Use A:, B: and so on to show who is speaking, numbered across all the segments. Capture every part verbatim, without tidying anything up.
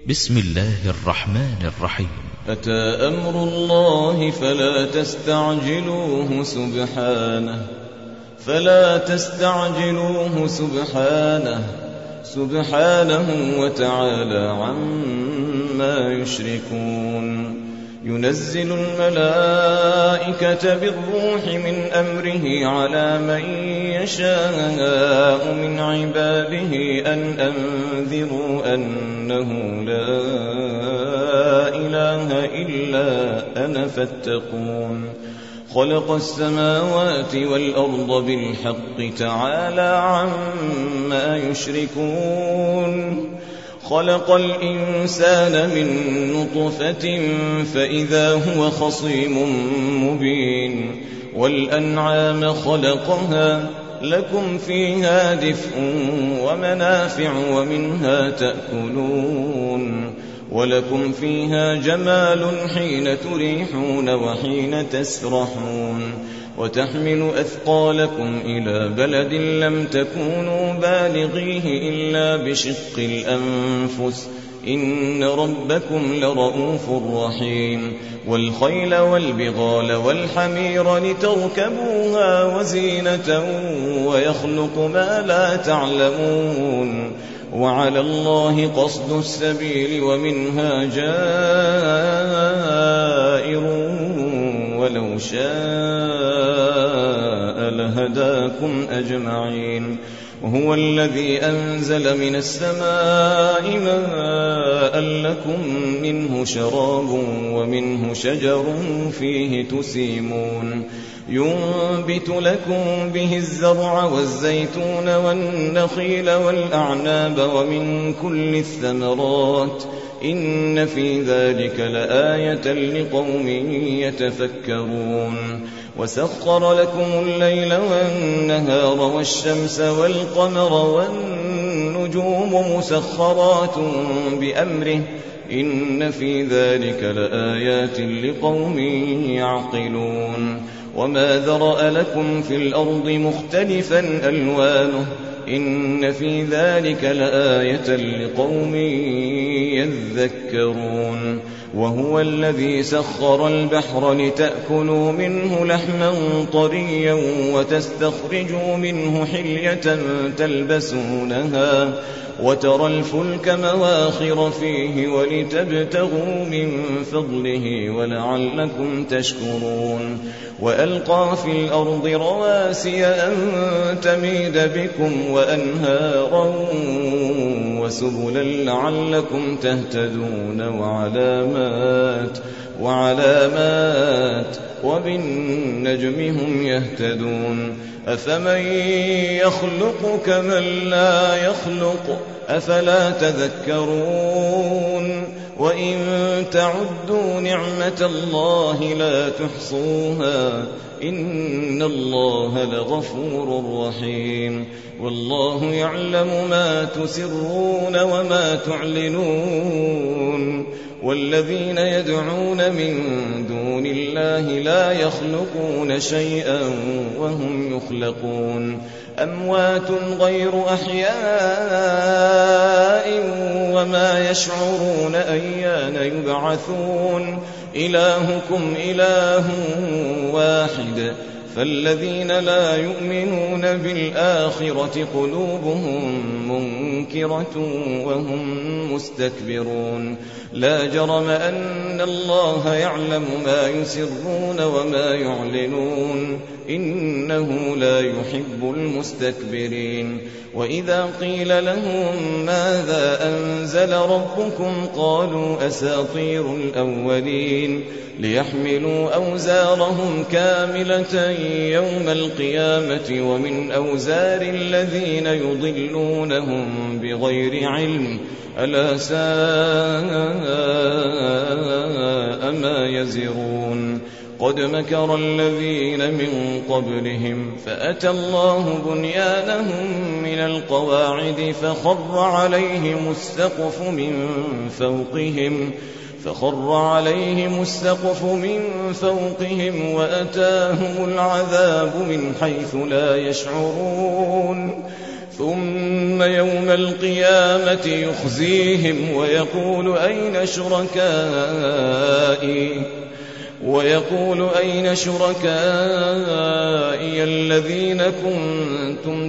A: بسم الله الرحمن الرحيم.
B: أتى أمر الله فلا تستعجلوه سبحانه فلا تستعجلوه سبحانه سبحانه وتعالى عما يشركون. ينزل الملائكة بالروح من أمره على من يشاء من عباده أن أنذروا أنه لا إله إلا أنا فاتقون. خلق السماوات والأرض بالحق تعالى عما يشركون. خلق الإنسان من نطفة فإذا هو خصيم مبين. والأنعام خلقها لكم فيها دفء ومنافع ومنها تأكلون. ولكم فيها جمال حين تريحون وحين تسرحون. وتحمل أثقالكم إلى بلد لم تكونوا بالغيه إلا بشق الأنفس إن ربكم لرؤوف رحيم. والخيل والبغال والحمير لتركبوها وزينة ويخلق ما لا تعلمون. وعلى الله قصد السبيل ومنها جائر ولو شاء لهداكم أجمعين. وهو الذي أنزل من السماء ماء لكم منه شراب ومنه شجر فيه تسيمون. ينبت لكم به الزرع والزيتون والنخيل والأعناب ومن كل الثمرات إن في ذلك لآية لقوم يتفكرون. وسخر لكم الليل والنهار والشمس والقمر والنجوم مسخرات بأمره إن في ذلك لآيات لقوم يعقلون. وما ذرأ لكم في الأرض مختلفا ألوانه إن في ذلك لآية لقوم يذكرون. وهو الذي سخر البحر لتأكلوا منه لحما طريا وتستخرجوا منه حلية تلبسونها وترى الفلك مواخر فيه ولتبتغوا من فضله ولعلكم تشكرون. وألقى في الأرض رواسي أن تميد بكم وأنهارا وسبلا لعلكم تهتدون وعلامات وعلامات وبالنجم هم يهتدون. أفمن يخلق كمن لا يخلق أفلا تذكرون. وإن تعدوا نعمة الله لا تحصوها إن الله لغفور رحيم. والله يعلم ما تسرون وما تعلنون. والذين يدعون من دون الله لا يخلقون شيئا وهم يخلقون. أموات غير أحياء وما يشعرون أيان يبعثون. إلهكم إله واحد فالذين لا يؤمنون بالآخرة قلوبهم منكرة وهم مستكبرون. لا جرم أن الله يعلم ما يسرون وما يعلنون إنه لا يحب المستكبرين. وإذا قيل لهم ماذا أنزل ربكم قالوا أساطير الأولين ليحملوا أوزارهم كاملة يوم القيامة ومن أوزار الذين يضلونهم بغير علم ألا ساء ما يزرون. قد مكر الذين من قبلهم فأتى الله بنيانهم من القواعد فخر عليهم السقف من فوقهم فخر عليهم السقف من فوقهم وأتاهم العذاب من حيث لا يشعرون. ثم يوم القيامة يخزيهم ويقول أين شركائي ويقول أين شركائي الذين كنتم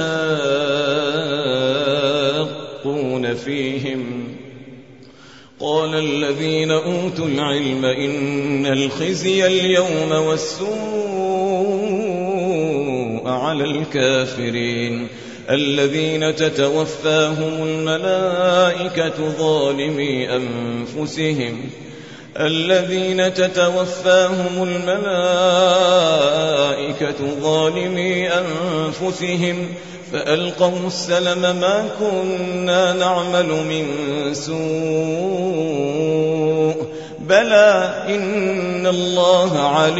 B: تشاقون فيهم قال الذين أوتوا العلم إن الخزي اليوم والسوء على الكافرين الذين تتوفاهم الملائكة ظالمي أنفسهم الذين تتوفاهم الملائكة ظالمي أنفسهم فألقوا السلم ما كنا نعمل من سوء بلى إن الله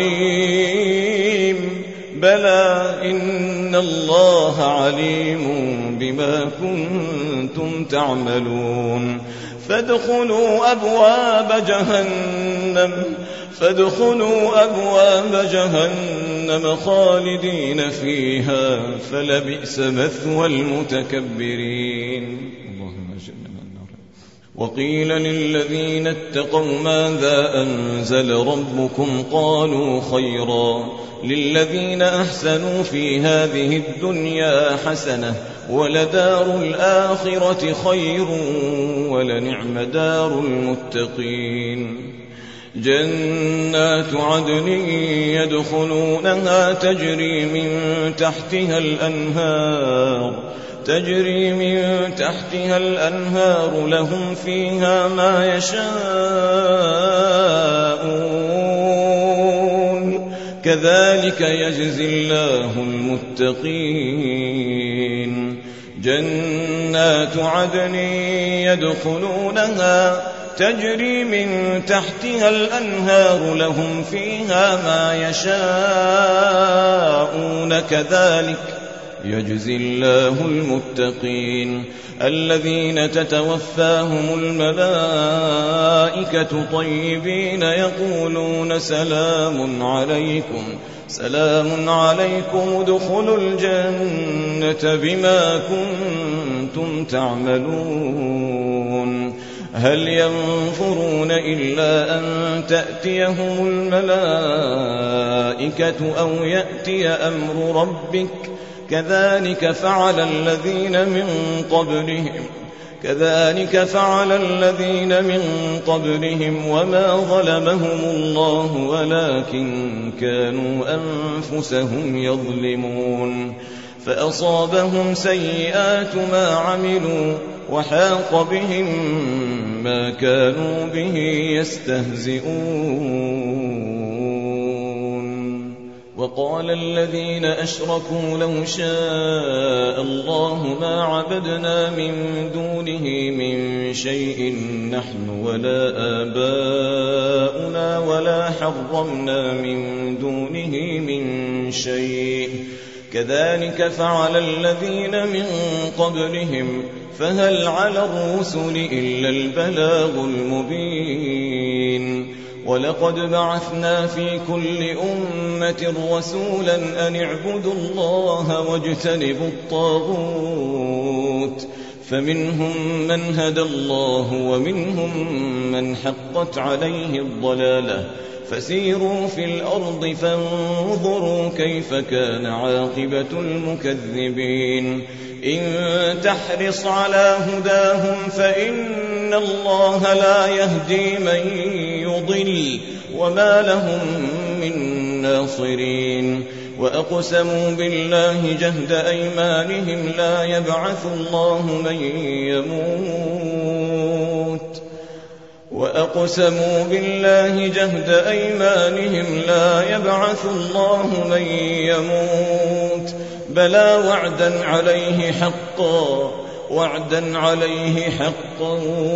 B: عليم بلى إن الله عليم بما كنتم تعملون فادخلوا أبواب جهنم فادخلوا أبواب جهنم خالدين فيها فلبئس مثوى المتكبرين. اللهم اجعلنا من النار. وقيل للذين اتقوا ماذا أنزل ربكم قالوا خيرا للذين أحسنوا في هذه الدنيا حسنة ولدار الآخرة خير ولنعم دار المتقين. جنات عدن يدخلونها تجري من تحتها الأنهار تجري من تحتها الأنهار لهم فيها ما يشاءون كذلك يجزي الله المتقين. جنات عدن يدخلونها تجري من تحتها الأنهار لهم فيها ما يشاءون كذلك يجزي الله المتقين. الذين تتوفاهم الملائكة طيبين يقولون سلام عليكم سلام عليكم ادخلوا الجنة بما كنتم تعملون. هل ينظرون إلا أن تأتيهم الملائكة أو يأتي أمر ربك كذلك فعل الذين من قبلهم كذلك فعل الذين من قبلهم وما ظلمهم الله ولكن كانوا أنفسهم يظلمون. فأصابهم سيئات ما عملوا وحاق بهم ما كانوا به يستهزئون. وقال الذين أشركوا لو شاء الله ما عبدنا من دونه من شيء نحن ولا آباؤنا ولا حرمنا من دونه من شيء كذلك فعل الذين من قبلهم فهل على الرسل إلا البلاغ المبين. ولقد بعثنا في كل أمة رسولا أن اعبدوا الله واجتنبوا الطاغوت فمنهم من هدى الله ومنهم من حقت عليه الضلالة فسيروا في الأرض فانظروا كيف كان عاقبة المكذبين. إن تحرص على هداهم فإن الله لا يهدي من يضل وما لهم من ناصرين. وأقسموا بالله جهد أيمانهم لا يبعث الله من يموت وأقسموا بالله جهد أيمانهم لا يبعث الله من يموت بلى وعدا عليه حقا وعدا عليه حقا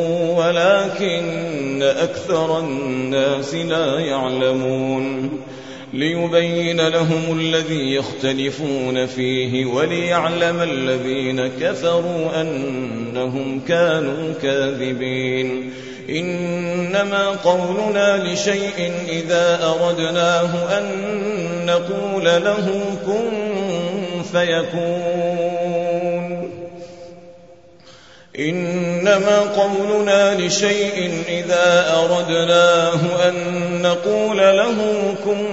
B: ولكن أكثر الناس لا يعلمون. ليبين لهم الذي يختلفون فيه وليعلم الذين كفروا أنهم كانوا كاذبين. إنما قولنا لشيء إذا أردناه أن نقول له كن فيكون. إنما قولنا لشيء إذا أردناه أن نقول له كن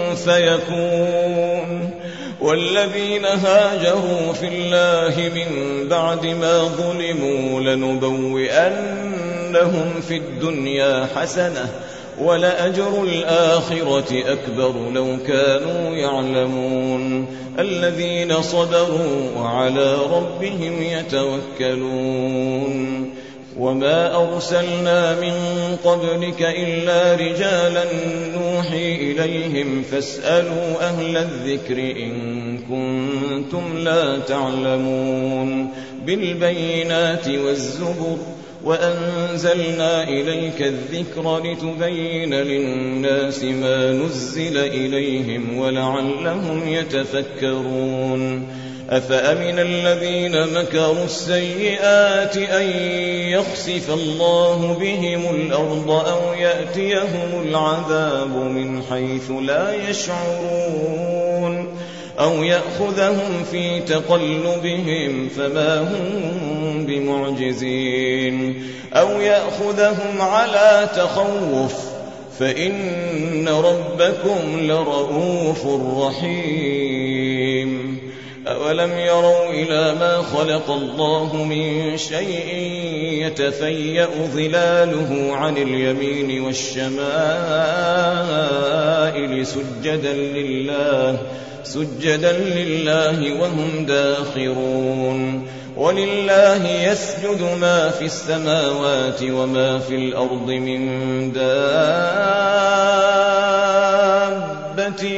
B: فيكون. والذين هاجروا في الله من بعد ما ظلموا لنبوئنهم في الدنيا حسنة ولأجر الآخرة أكبر لو كانوا يعلمون. الذين صبروا وعلى ربهم يتوكلون. وما أرسلنا من قبلك إلا رجالا نوحي إليهم فاسألوا أهل الذكر إن كنتم لا تعلمون. بالبينات والزبر وأنزلنا إليك الذكر لتبين للناس ما نزل إليهم ولعلهم يتفكرون. أفأمن الذين مكروا السيئات أن يخسف الله بهم الأرض أو يأتيهم العذاب من حيث لا يشعرون أو يأخذهم في تقلبهم فما هم بمعجزين أو يأخذهم على تخوف فإن ربكم لرؤوف رحيم. أولم يروا إلى ما خلق الله من شيء يتفيأ ظلاله عن اليمين والشمائل سجدا لله سجدا لله وهم داخرون. ولله يسجد ما في السماوات وما في الأرض من دابة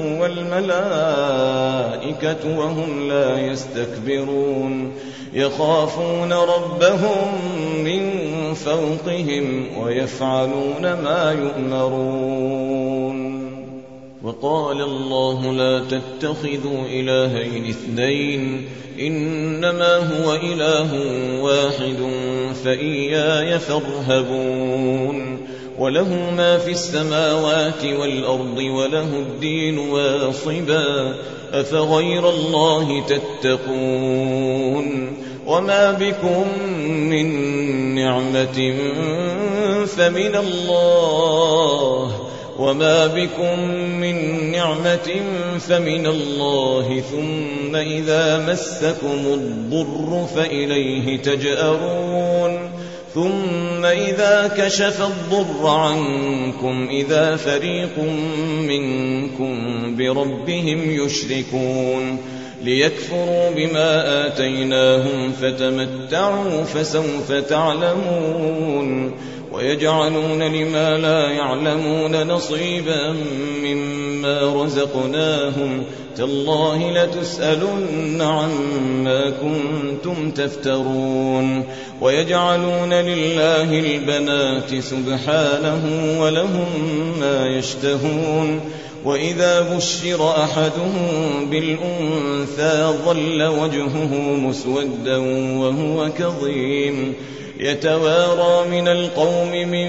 B: والملائكة وهم لا يستكبرون. يخافون ربهم من فوقهم ويفعلون ما يؤمرون. وقال الله لا تتخذوا إلهين اثنين إنما هو إله واحد فإياي فارهبون. وله ما في السماوات والأرض وله الدين واصبا أفغير الله تتقون. وما بكم من نعمة فمن الله وما بكم من نعمة فمن الله ثم إذا مسكم الضر فإليه تجأرون. ثم إذا كشف الضر عنكم إذا فريق منكم بربهم يشركون. ليكفروا بما آتيناهم فتمتعوا فسوف تعلمون. ويجعلون لما لا يعلمون نصيبا مما رزقناهم تالله لتسألن عما كنتم تفترون. ويجعلون لله البنات سبحانه ولهم ما يشتهون. وإذا بشر أحدهم بالأنثى ظل وجهه مسودا وهو كظيم يتوارى من القوم من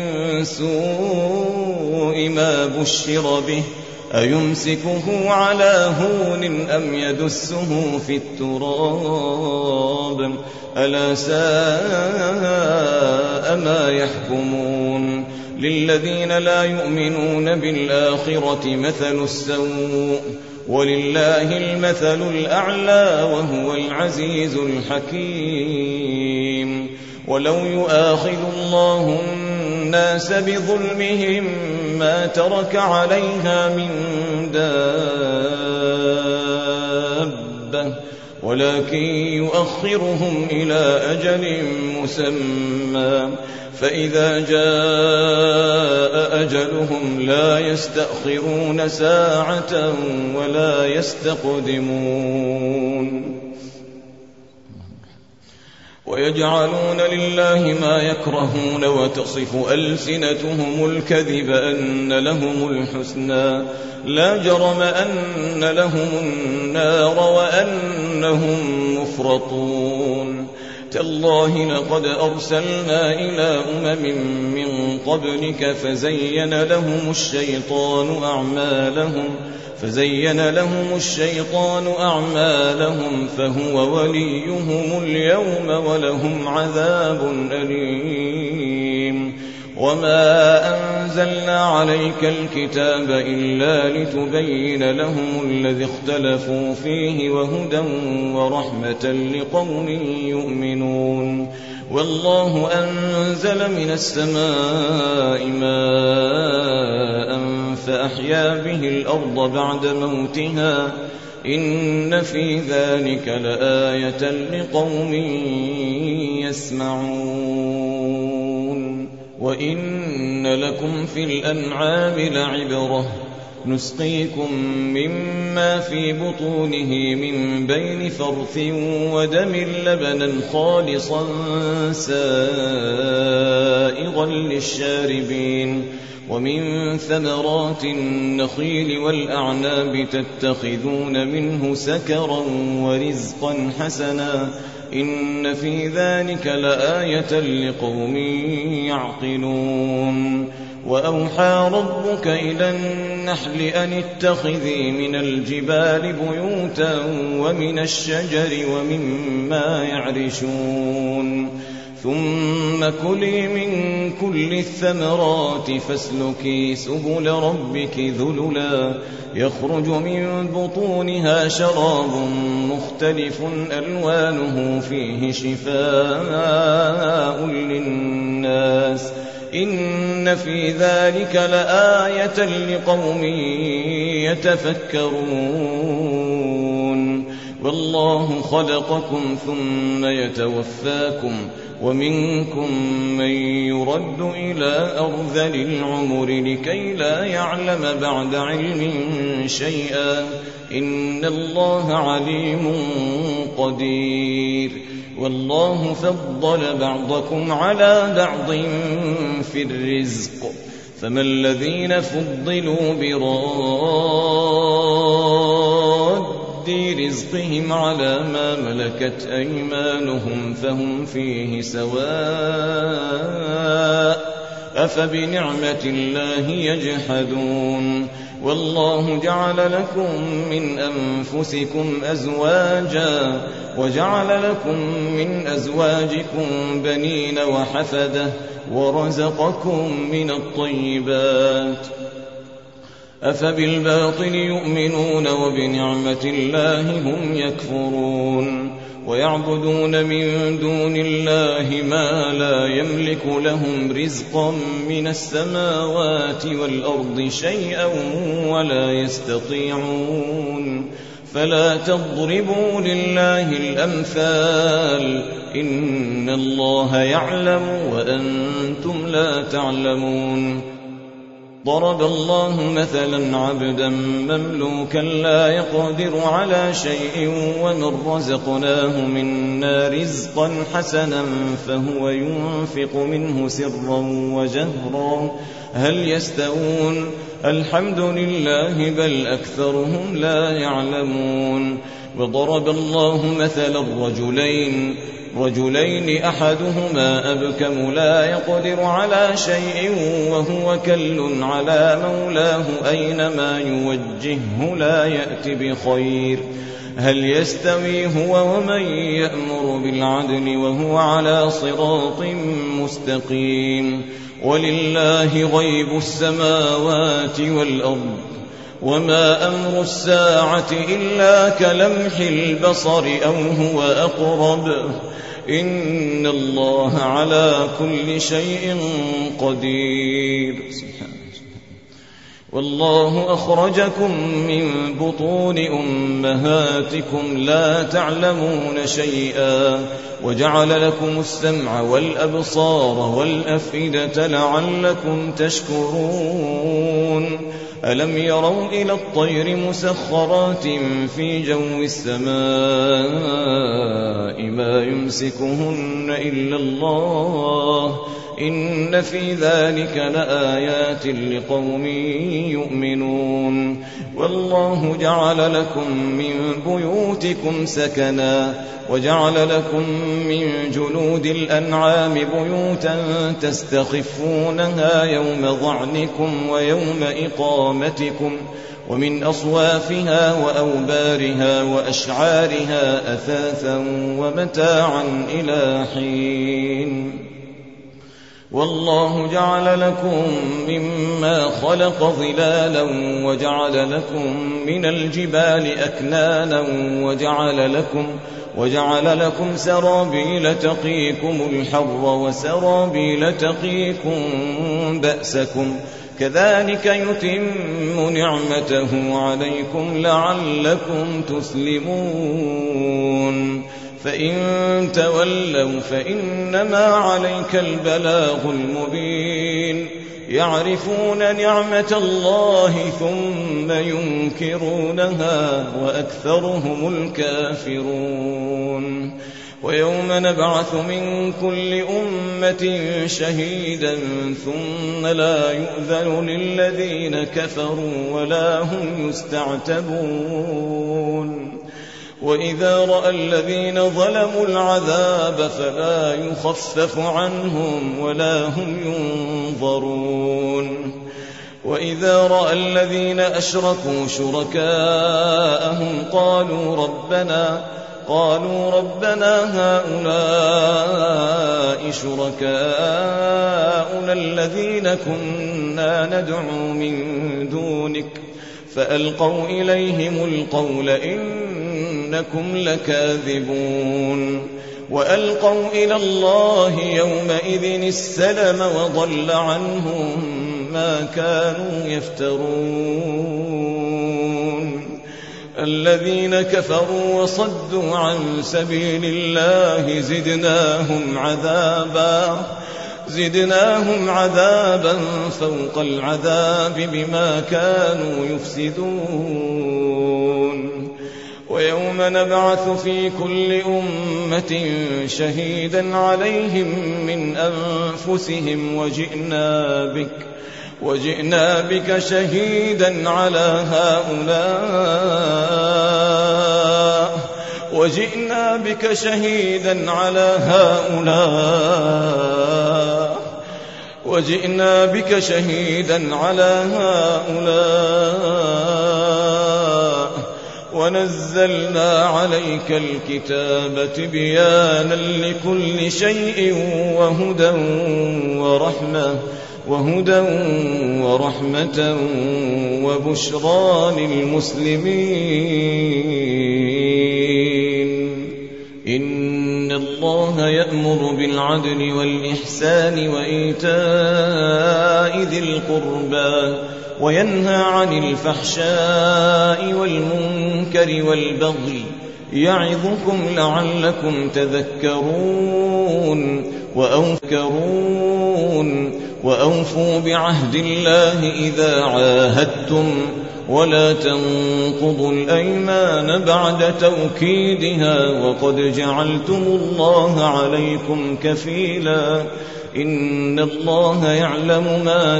B: سوء ما بشر به أيمسكه على هون أم يدسه في التراب ألا ساء ما يحكمون. للذين لا يؤمنون بالآخرة مثل السوء ولله المثل الأعلى وهو العزيز الحكيم. ولو يؤاخذ الله الناس بظلمهم ما ترك عليها من دابة ولكن يؤخرهم إلى أجل مسمى فإذا جاء أجلهم لا يستأخرون ساعة ولا يستقدمون. ويجعلون لله ما يكرهون وتصف ألسنتهم الكذب أن لهم الحسنى لا جرم أن لهم النار وأنهم مفرطون. تالله لقد أرسلنا إلى أمم من قبلك فزين لهم الشيطان أعمالهم فزين لهم الشيطان أعمالهم فهو وليهم اليوم ولهم عذاب أليم. وما أنزلنا عليك الكتاب إلا لتبين لهم الذي اختلفوا فيه وهدى ورحمة لقوم يؤمنون. والله أنزل من السماء ماء فأحيا به الأرض بعد موتها إن في ذلك لآية لقوم يسمعون. وإن لكم في الأنعام لعبرة نسقيكم مما في بطونه من بين فرث ودم لبنا خالصا سائغا للشاربين ومن ثمرات النخيل والأعناب تتخذون منه سكرا ورزقا حسنا إن في ذلك لآية لقوم يعقلون. وأوحى ربك إلى النحل أن اتخذي من الجبال بيوتا ومن الشجر ومما يعرشون ثم كلي من كل الثمرات فاسلكي سبل ربك ذللا يخرج من بطونها شراب مختلف ألوانه فيه شفاء للناس إن في ذلك لآية لقوم يتفكرون. والله خلقكم ثم يتوفاكم ومنكم من يرد إلى أرذل العمر لكي لا يعلم بعد علم شيئا إن الله عليم قدير. والله فضل بعضكم على بعض في الرزق فما الذين فضلوا براد رزقهم على ما ملكت أيمانهم فهم فيه سواء أفبنعمة الله يجحدون. والله جعل لكم من أنفسكم أزواجا وجعل لكم من أزواجكم بنين وحفدة ورزقكم من الطيبات أفبالباطل يؤمنون وبنعمة الله هم يكفرون. ويعبدون من دون الله ما لا يملك لهم رزقا من السماوات والأرض شيئا ولا يستطيعون فلا تضربوا لله الأمثال إن الله يعلم وأنتم لا تعلمون. ضرب الله مثلا عبدا مملوكا لا يقدر على شيء ومن رزقناه منا رزقا حسنا فهو ينفق منه سرا وجهرا هل يستوون الحمد لله بل أكثرهم لا يعلمون. وضرب الله مثلا رجلين رجلين أحدهما أبكم لا يقدر على شيء وهو كل على مولاه أينما يوجهه لا يأت بخير هل يستوي هو ومن يأمر بالعدل وهو على صراط مستقيم. ولله غيب السماوات والأرض وما أمر الساعة إلا كلمح البصر أو هو أقرب إن الله على كل شيء قدير. والله أخرجكم من بطون أمهاتكم لا تعلمون شيئا وجعل لكم السمع والأبصار والأفئدة لعلكم تشكرون. ألم يروا إلى الطير مسخرات في جو السماء ما يمسكهن إلا الله إن في ذلك لآيات لقوم يؤمنون والله جعل لكم من بيوتكم سكنا وجعل لكم من جلود الأنعام بيوتا تستخفونها يوم ظعنكم ويوم إقامتكم ومن أصوافها وأوبارها وأشعارها أثاثا ومتاعا إلى حين والله جعل لكم مما خلق ظلالا وجعل لكم من الجبال أكنانا وجعل لكم وجعل لكم سرابيل تقيكم الحر وسرابيل تقيكم بأسكم كذلك يتم نعمته عليكم لعلكم تسلمون فإن تولوا فإنما عليك البلاغ المبين يعرفون نعمة الله ثم ينكرونها وأكثرهم الكافرون ويوم نبعث من كل أمة شهيدا ثم لا يؤذن للذين كفروا ولا هم يستعتبون وإذا رأى الذين ظلموا العذاب فلا يخفف عنهم ولا هم ينظرون وإذا رأى الذين أشركوا شركاءهم قالوا ربنا قالوا ربنا هؤلاء شركاؤنا الذين كنا ندعو من دونك فألقوا إليهم القول إنكم لكاذبون وألقوا إلى الله يومئذ السلم وضل عنهم ما كانوا يفترون الذين كفروا وصدوا عن سبيل الله زدناهم عذابا زدناهم عذابا فوق العذاب بما كانوا يفسدون ويوم نبعث في كل أمة شهيدا عليهم من أنفسهم وجئنا بك وجئنا بك شهيدا على هؤلاء وجئنا بك شهيدا على هؤلاء وجئنا بك شهيدا على هؤلاء ونزلنا عليك الكتاب تبيانا لكل شيء وهدى ورحمة وهدى ورحمة وبشرى للمسلمين إن الله يأمر بالعدل والإحسان وإيتاء ذي القربى وينهى عن الفحشاء والمنكر والبغي يعظكم لعلكم تذكرون وأوفكرون وأوفوا بعهد الله إذا عاهدتم ولا تنقضوا الأيمان بعد توكيدها وقد جعلتم الله عليكم كفيلا إن الله يعلم ما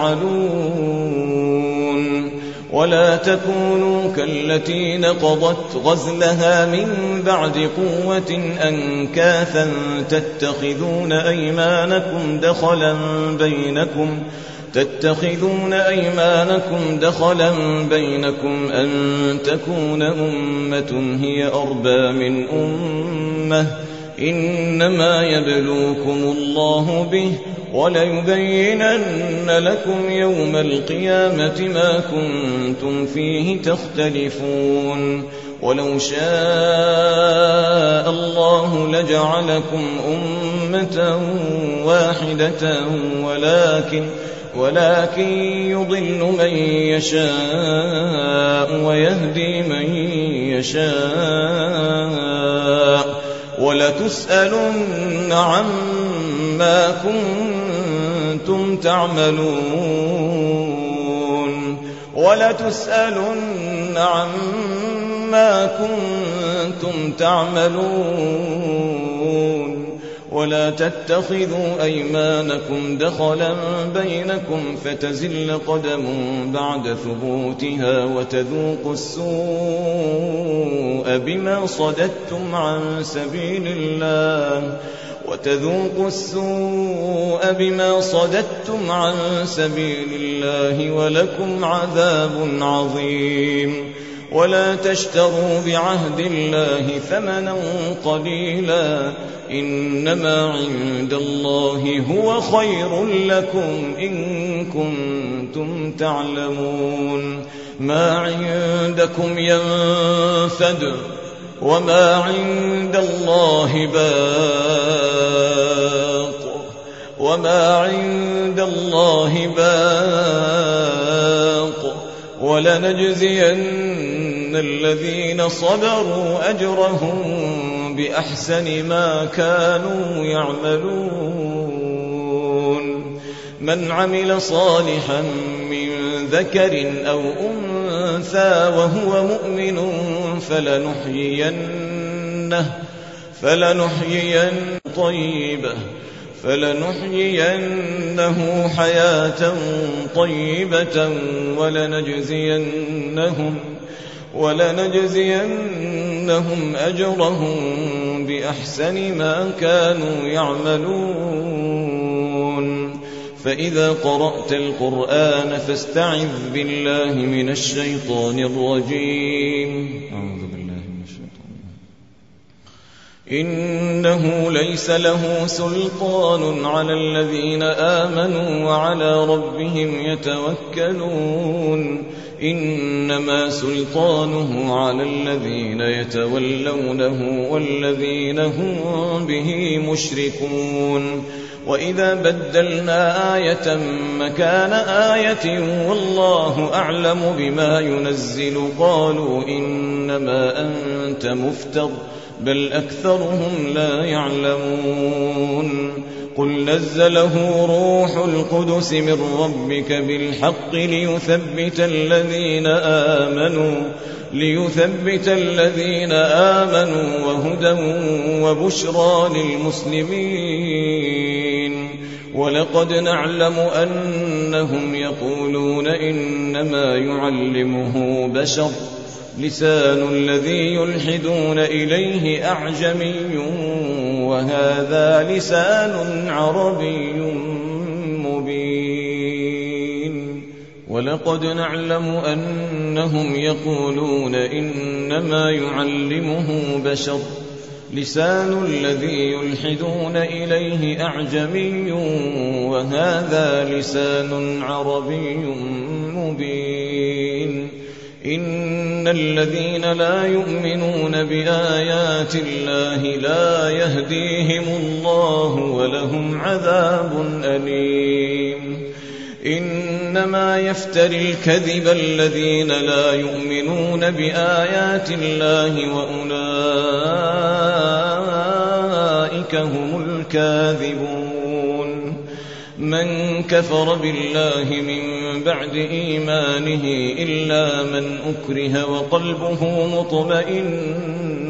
B: تفعلون ولا تكونوا كالتي نقضت غزلها من بعد قوة أنكاثا تتخذون أيمانكم دخلا بينكم تتخذون أيمانكم دخلا بينكم أن تكون أمة هي أربى من أمة إنما يبلوكم الله به وليبينن لكم يوم القيامة ما كنتم فيه تختلفون ولو شاء الله لجعلكم أمة واحدة ولكن ولكن يضل من يشاء ويهدي من يشاء ولتسألن عما كنتم تعملون ولتسألن عما كنتم تعملون ولا تتخذوا أيمانكم دخلا بينكم فتزل قدم بعد ثبوتها وتذوقوا السوء بما صددتم عن سبيل الله وتذوقوا السوء بما صددتم عن سبيل الله ولكم عذاب عظيم. ولا تشتروا بعهد الله ثمنا قليلا إنما عند الله هو خير لكم إن كنتم تعلمون. ما عندكم ينفد وما عند الله باق وما عند الله باق ولنجزين الذين صبروا أجرهم بأحسن ما كانوا يعملون. من عمل صالحا من ذكر أو أنثى وهو مؤمن فلنحيينه فلنحيينه طيبة فلنحيينه حياة طيبة ولنجزينهم ولنجزينهم أجرهم بأحسن ما كانوا يعملون. فإذا قرأت القرآن فاستعذ بالله من الشيطان الرجيم. أعوذ بالله من الشيطان. إنه ليس له سلطان على الذين آمنوا وعلى ربهم يتوكلون. إنما سلطانه على الذين يتولونه والذين هم به مشركون. وإذا بدلنا آية مكان آية والله أعلم بما ينزل قالوا إنما أنت مفتر بل أكثرهم لا يعلمون. قل نزله روح القدس من ربك بالحق ليثبت الذين آمنوا ليثبت الذين آمنوا وهدى وبشرى للمسلمين. ولقد نعلم أنهم يقولون إنما يعلمه بشر لسان الذي يلحدون إليه أعجمي وهذا لسان عربي مبين. ولقد نعلم أنهم يقولون إنما يعلمه بشر لسان الذي يلحدون إليه أعجمي وهذا لسان عربي مبين. إن الذين لا يؤمنون بآيات الله لا يهديهم الله ولهم عذاب أليم. إنما يفتري الكذب الذين لا يؤمنون بآيات الله وأولئك هم الكاذبون. من كفر بالله من بعد إيمانه إلا من أكره وقلبه مطمئن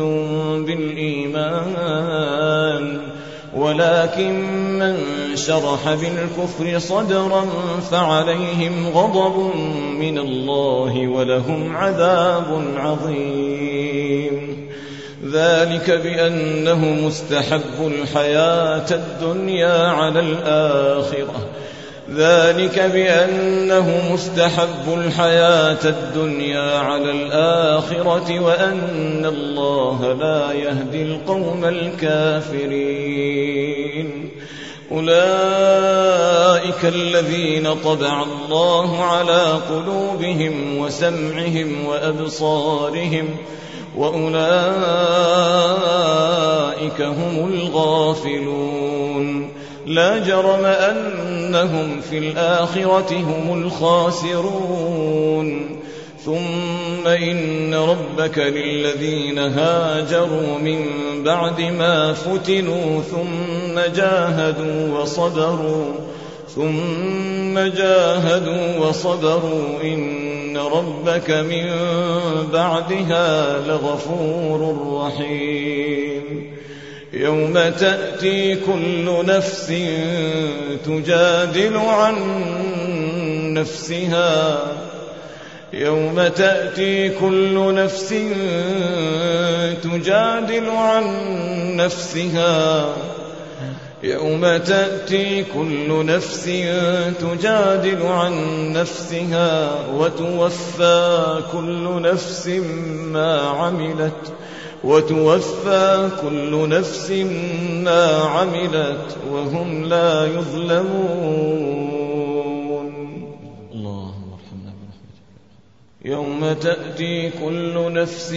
B: بالإيمان ولكن من شرح بالكفر صدرا فعليهم غضب من الله ولهم عذاب عظيم. ذلك بأنه مستحب الحياة الدنيا على الآخرة ذلك بأنه مستحب الحياة الدنيا على الآخرة وأن الله لا يهدي القوم الكافرين. أولئك الذين طبع الله على قلوبهم وسمعهم وأبصارهم وأولئك هم الغافلون. لا جرم أنهم في الآخرة هم الخاسرون. ثم إن ربك للذين هاجروا من بعد ما فتنوا ثم جاهدوا وصبروا ثم جاهدوا وصبروا إن ربك من بعدها لغفور رحيم. يوم تأتي كل نفس تجادل عن نفسها يوم تأتي كل نفس تجادل عن نفسها يوم تأتي كل نفس تجادل عن نفسها وتوفى كل نفس ما عملت وتوفى كل نفس ما عملت وهم لا يظلمون. اللهم ارحمنا برحمتك. يوم تأتي كل نفس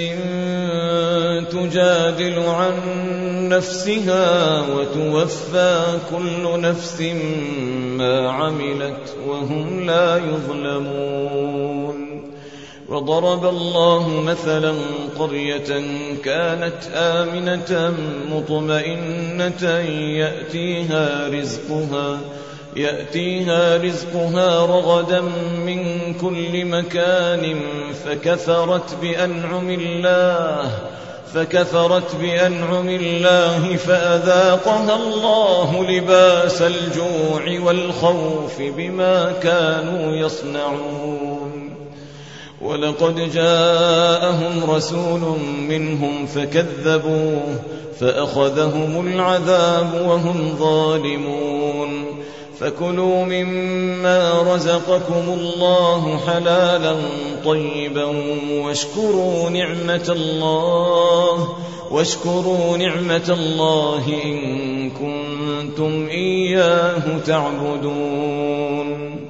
B: تجادل عن نفسها وتوفى كل نفس ما عملت وهم لا يظلمون. وضرب الله مثلا قرية كانت آمنة مطمئنة يأتيها رزقها يأتيها رزقها رغدا من كل مكان فكفرت بأنعم الله فكفرت بأنعم الله فأذاقها الله لباس الجوع والخوف بما كانوا يصنعون. ولقد جاءهم رسول منهم فكذبوه فأخذهم العذاب وهم ظالمون. فكلوا مما رزقكم الله حلالا طيبا واشكروا نعمة الله واشكروا نعمة الله إن كنتم إياه تعبدون.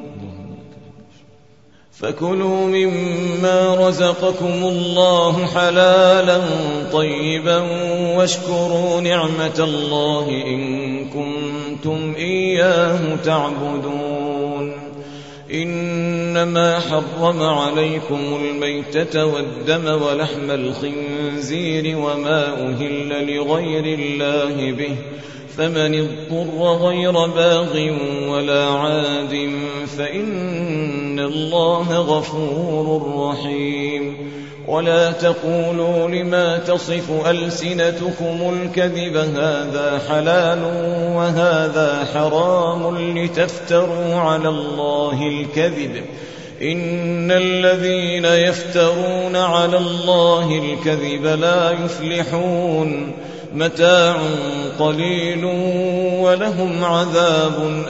B: فكلوا مما رزقكم الله حلالا طيبا واشكروا نعمة الله إن كنتم إياه تعبدون. إنما حرم عليكم الميتة والدم ولحم الخنزير وما أهل لغير الله به فمن اضطر غير باغ ولا عاد فإن الله غفور رحيم. ولا تقولوا لما تصف ألسنتكم الكذب هذا حلال وهذا حرام لتفتروا على الله الكذب إن الذين يفترون على الله الكذب لا يفلحون. متاع قليل ولهم عذاب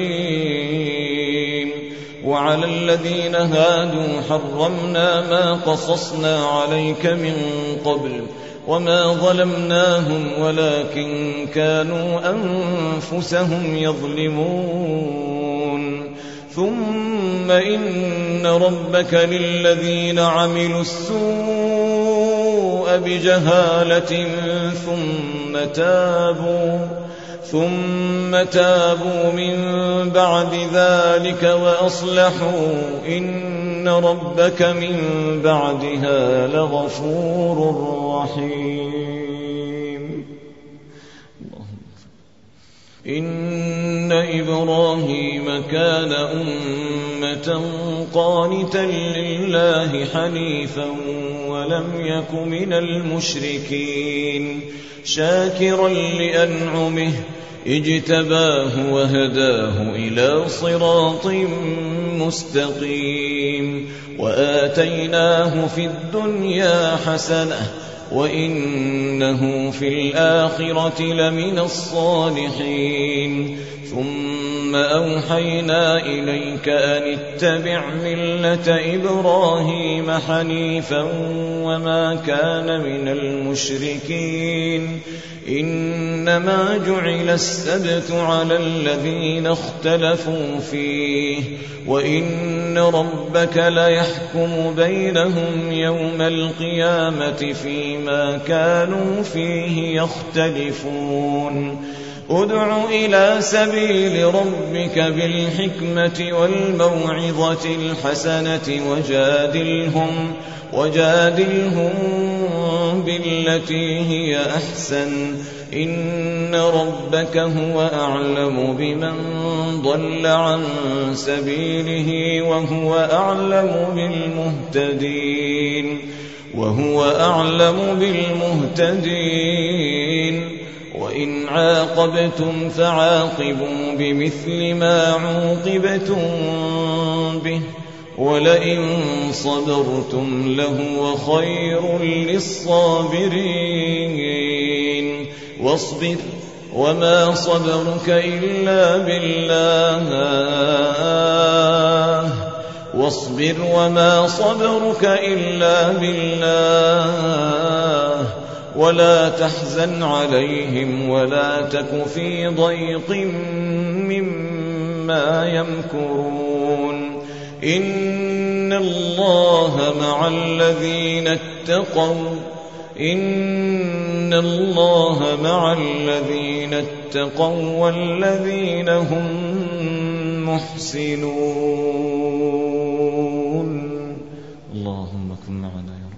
B: أليم. وعلى الذين هادوا حرمنا ما قصصنا عليك من قبل وما ظلمناهم ولكن كانوا أنفسهم يظلمون. ثم إن ربك للذين عملوا السوء بجهالة ثم تابوا ثم تابوا من بعد ذلك وأصلحوا إن ربك من بعدها لغفور رحيم. إن إبراهيم كان أمة قانتا لله حنيفا ولم يك من المشركين شاكرا لأنعمه اجتباه وهداه إلى صراط مستقيم. وآتيناه في الدنيا حسنة وإنه في الآخرة لمن الصالحين. ثم أوحينا إليك أن اتبع ملة إبراهيم حنيفا وما كان من المشركين. إنما جعل السبت على الذين اختلفوا فيه وإن ربك ليحكم بينهم يوم القيامة فيما كانوا فيه يختلفون. ادع إلى سبيل ربك بالحكمة والموعظة الحسنة وجادلهم وجادلهم بالتي هي أحسن إن ربك هو أعلم بمن ضل عن سبيله وهو أعلم بالمهتدين وهو أعلم بالمهتدين. وإن عاقبتم فعاقبوا بمثل ما عوقبتم به ولئن صبرتم لهو خير للصابرين واصبر وما صبرك إلا بالله واصبر وما صبرك إلا بالله ولا تحزن عليهم ولا تك في ضيق مما يمكرون إن الله مع الذين اتقوا إن الله مع الذين اتقوا والذين هم محسنون اللهم كن معنا يا